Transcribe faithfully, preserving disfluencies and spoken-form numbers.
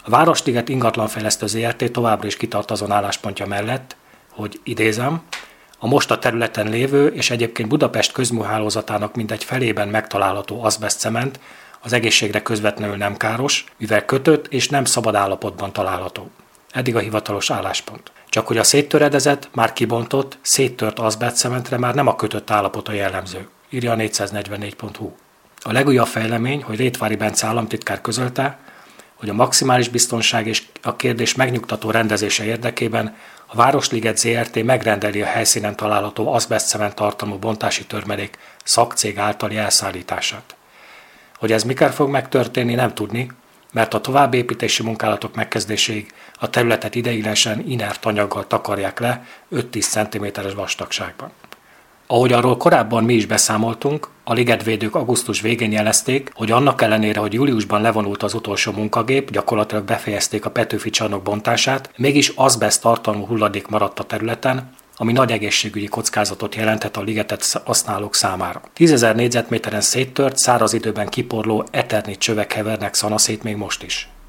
A Városliget ingatlanfejlesztő zé er té továbbra is kitart azon álláspontja mellett, hogy idézem, a most a területen lévő és egyébként Budapest közműhálózatának mintegy felében megtalálható azbesztcement az egészségre közvetlenül nem káros, mivel kötött és nem szabad állapotban található. Eddig a hivatalos álláspont. Csak hogy a széttöredezett, már kibontott, széttört azbesztcementre már nem a kötött állapota jellemző, írja a négyszáznegyvennégy pont hu. A legújabb fejlemény, hogy Rétvári Bence államtitkár közölte, hogy a maximális biztonság és a kérdés megnyugtató rendezése érdekében a Városliget zé er té megrendeli a helyszínen található azbesztcement tartalmú bontási törmelék szakcég általi elszállítását. Hogy ez mikor fog megtörténni, nem tudni, mert a további építési munkálatok megkezdéséig a területet ideiglenesen inert anyaggal takarják le öt-tíz centiméteres vastagságban. Ahogy arról korábban mi is beszámoltunk, a ligetvédők augusztus végén jelezték, hogy annak ellenére, hogy júliusban levonult az utolsó munkagép, gyakorlatilag befejezték a Petőfi csarnok bontását, mégis azbeszt tartalmú hulladék maradt a területen, ami nagy egészségügyi kockázatot jelentett a ligetet használók számára. tízezer négyzetméteren széttört, száraz időben kiporló eternit csövek hevernek szanaszét még most is.